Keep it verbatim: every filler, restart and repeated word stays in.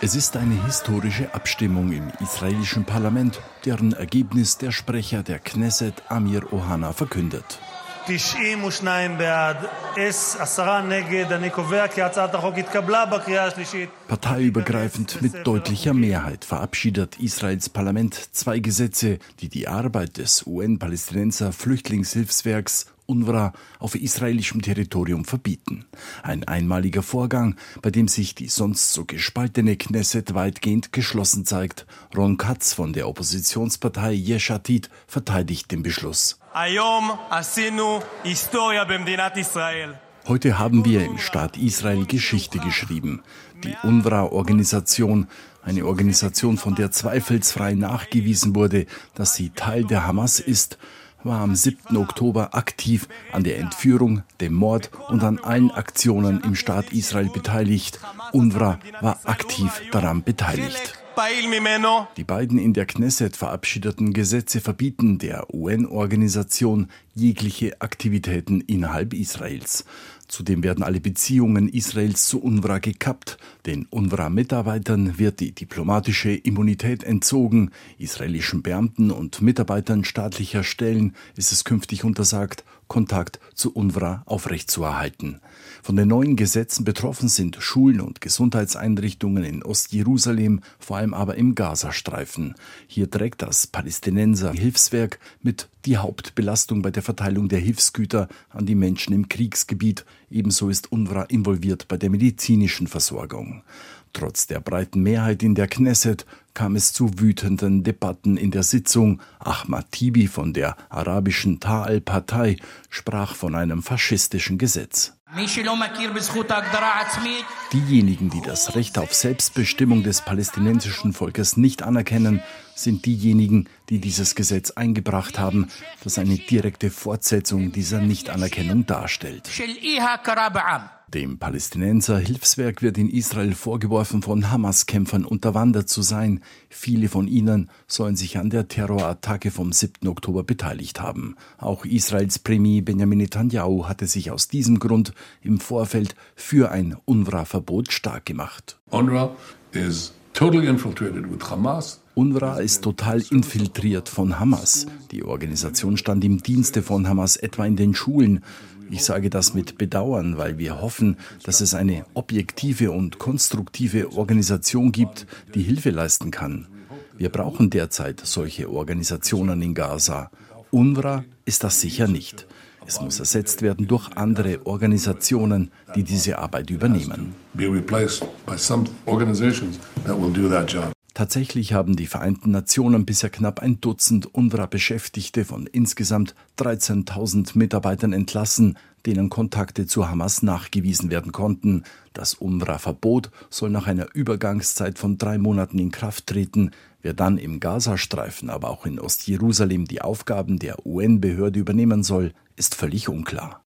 Es ist eine historische Abstimmung im israelischen Parlament, deren Ergebnis der Sprecher der Knesset Amir Ohana verkündet. Parteiübergreifend mit deutlicher Mehrheit verabschiedet Israels Parlament zwei Gesetze, die die Arbeit des U N-Palästinenser-Flüchtlingshilfswerks UNRWA auf israelischem Territorium verbieten. Ein einmaliger Vorgang, bei dem sich die sonst so gespaltene Knesset weitgehend geschlossen zeigt. Ron Katz von der Oppositionspartei Yesh Atid verteidigt den Beschluss. Heute haben wir im Staat Israel Geschichte geschrieben. Die UNRWA-Organisation, eine Organisation, von der zweifelsfrei nachgewiesen wurde, dass sie Teil der Hamas ist, war am siebten Oktober aktiv an der Entführung, dem Mord und an allen Aktionen im Staat Israel beteiligt. UNRWA war aktiv daran beteiligt. Die beiden in der Knesset verabschiedeten Gesetze verbieten der U N-Organisation jegliche Aktivitäten innerhalb Israels. Zudem werden alle Beziehungen Israels zu UNRWA gekappt. Den UNRWA-Mitarbeitern wird die diplomatische Immunität entzogen. Israelischen Beamten und Mitarbeitern staatlicher Stellen ist es künftig untersagt, Kontakt zu UNRWA aufrechtzuerhalten. Von den neuen Gesetzen betroffen sind Schulen und Gesundheitseinrichtungen in Ostjerusalem, vor allem aber im Gazastreifen. Hier trägt das Palästinenser-Hilfswerk mit die Hauptbelastung bei der Verteilung der Hilfsgüter an die Menschen im Kriegsgebiet. Ebenso ist UNRWA involviert bei der medizinischen Versorgung. Trotz der breiten Mehrheit in der Knesset kam es zu wütenden Debatten in der Sitzung. Ahmad Tibi von der arabischen Ta'al-Partei sprach von einem faschistischen Gesetz. Diejenigen, die das Recht auf Selbstbestimmung des palästinensischen Volkes nicht anerkennen, sind diejenigen, die dieses Gesetz eingebracht haben, das eine direkte Fortsetzung dieser Nichtanerkennung darstellt. Dem Palästinenser-Hilfswerk wird in Israel vorgeworfen, von Hamas-Kämpfern unterwandert zu sein. Viele von ihnen sollen sich an der Terrorattacke vom siebten Oktober beteiligt haben. Auch Israels Premier Benjamin Netanyahu hatte sich aus diesem Grund im Vorfeld für ein UNRWA-Verbot stark gemacht. UNRWA is totally infiltrated with Hamas. UNRWA ist total infiltriert von Hamas. Die Organisation stand im Dienste von Hamas, etwa in den Schulen. Ich sage das mit Bedauern, weil wir hoffen, dass es eine objektive und konstruktive Organisation gibt, die Hilfe leisten kann. Wir brauchen derzeit solche Organisationen in Gaza. UNRWA ist das sicher nicht. Es muss ersetzt werden durch andere Organisationen, die diese Arbeit übernehmen. Tatsächlich haben die Vereinten Nationen bisher knapp ein Dutzend UNRWA-Beschäftigte von insgesamt dreizehntausend Mitarbeitern entlassen, denen Kontakte zu Hamas nachgewiesen werden konnten. Das UNRWA-Verbot soll nach einer Übergangszeit von drei Monaten in Kraft treten. Wer dann im Gazastreifen, aber auch in Ostjerusalem die Aufgaben der U N-Behörde übernehmen soll, ist völlig unklar.